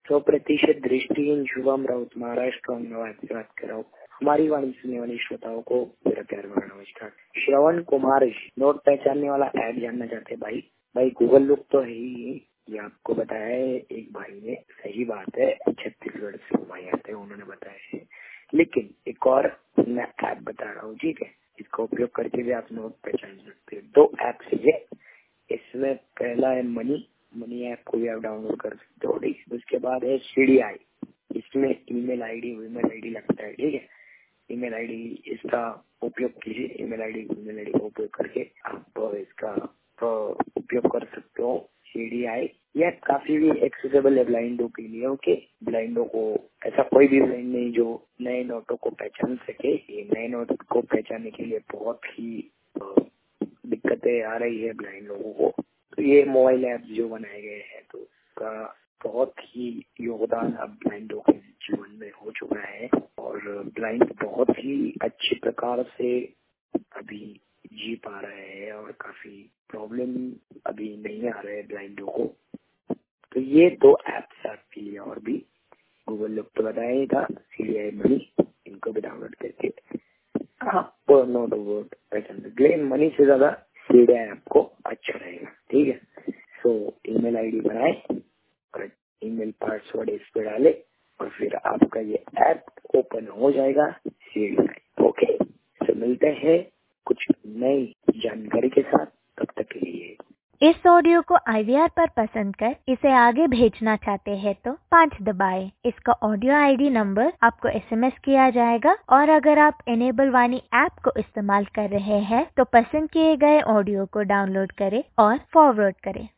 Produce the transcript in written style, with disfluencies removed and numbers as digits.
100% दृष्टिहीन शुभम राउत महाराष्ट्र अहमदाबाद से बात कर रहा हूँ। हमारी वाणी सुनने वाले श्रोताओं को मेरा प्यार भरा नमस्कार। श्रवण कुमार नोट पहचानने वाला ऐप जानना चाहते हैं भाई गूगल लुक तो है ही, ये आपको बताया है एक भाई ने, सही बात है, छत्तीसगढ़ से भाई आते हैं, उन्होंने बताया है। लेकिन एक और मैं ऐप बता रहा हूँ, ठीक है, इसका उपयोग करके भी आप नोट पहचान सकते हैं। 2 ऐप है, इसमें पहला है मनी ऐप को भी आप डाउनलोड कर सकते हो। उसके बाद है CDI, इसमें ईमेल आईडी लगता है, ठीक है। ईमेल आईडी इसका उपयोग कीजिए, ईमेल आईडी का उपयोग करके आप इसका उपयोग कर सकते हो। CDI यह काफी भी एक्सेसिबल है ब्लाइंडों के लिए, ओके। ब्लाइंडों को, ऐसा कोई भी ब्लाइंड नहीं जो नए नोटों को पहचान सके। ये नए नोट को पहचानने के लिए बहुत ही दिक्कतें आ रही है ब्लाइंड लोगों को। तो ये मोबाइल ऐप जो बनाए गए हैं तो उसका बहुत ही योगदान अब ब्लाइंडों के जीवन में हो चुका है, और ब्लाइंड बहुत ही अच्छे प्रकार से अभी जी पा रहे हैं और काफी प्रॉब्लम अभी नहीं आ रहे हैं ब्लाइंडों को। तो ये 2 ऐप्स आपके लिए और भी गूगल लुक तो बताया ही था, CDI मनी, इनको भी डाउनलोड करके आप नोट वर्ड पहचान सकते। मनी से ज्यादा CDI आपको अच्छा रहेगा, ठीक है। सो ईमेल आईडी बनाए और ईमेल पासवर्ड इस पे डाले और फिर आपका ये ऐप ओपन हो जाएगा, CDI, ओके। तो मिलते हैं कुछ नई जानकारी के साथ, तब तक के लिए। इस ऑडियो को IVR पर पसंद कर इसे आगे भेजना चाहते हैं तो 5 दबाएं। इसका ऑडियो ID नंबर आपको SMS किया जाएगा, और अगर आप इनेबल वाणी ऐप को इस्तेमाल कर रहे हैं तो पसंद किए गए ऑडियो को डाउनलोड करें और फॉरवर्ड करें।